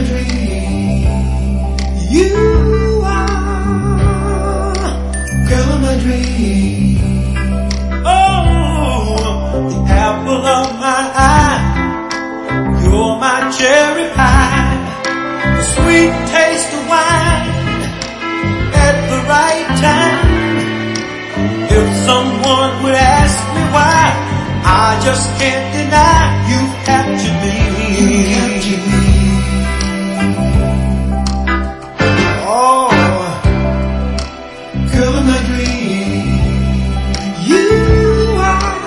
dream. You are girl of my dream. Oh, the apple of my eye. You're my cherry pie. The sweet taste of wine at the right time. If someone would ask me why, I just can't deny you captured me. Oh, girl of my dream. You are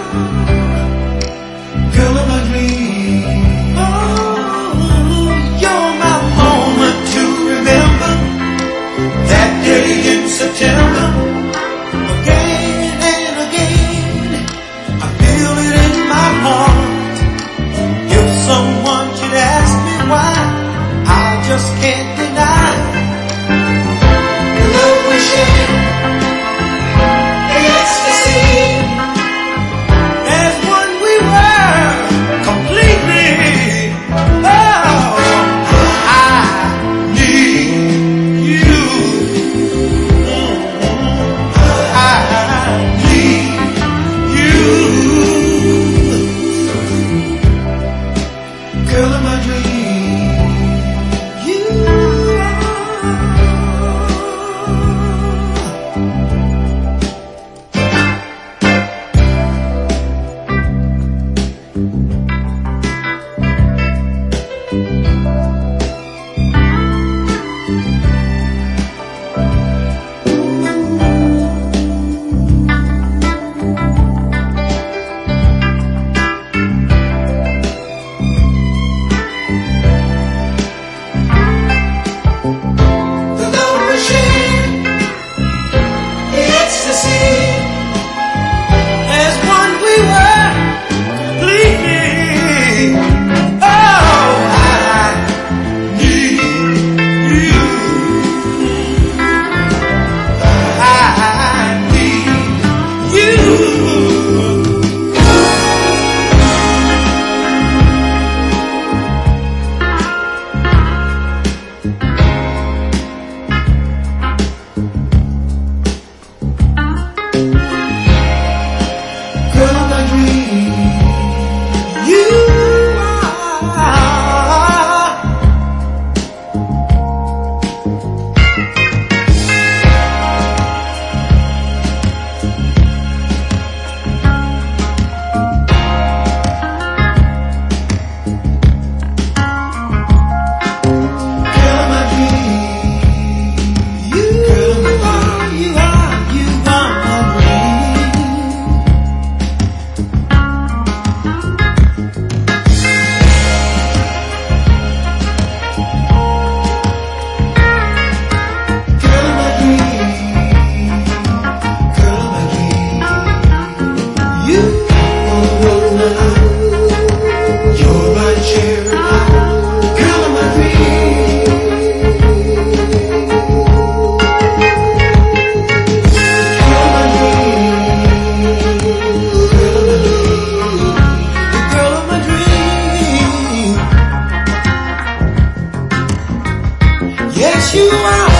girl of my dream. Oh, you're my moment to remember. That day in September. Just can't deny the love we share, the ecstasy. As one we were completely. Oh, I need you. I need you. Girl of my dreams. Yes, you are.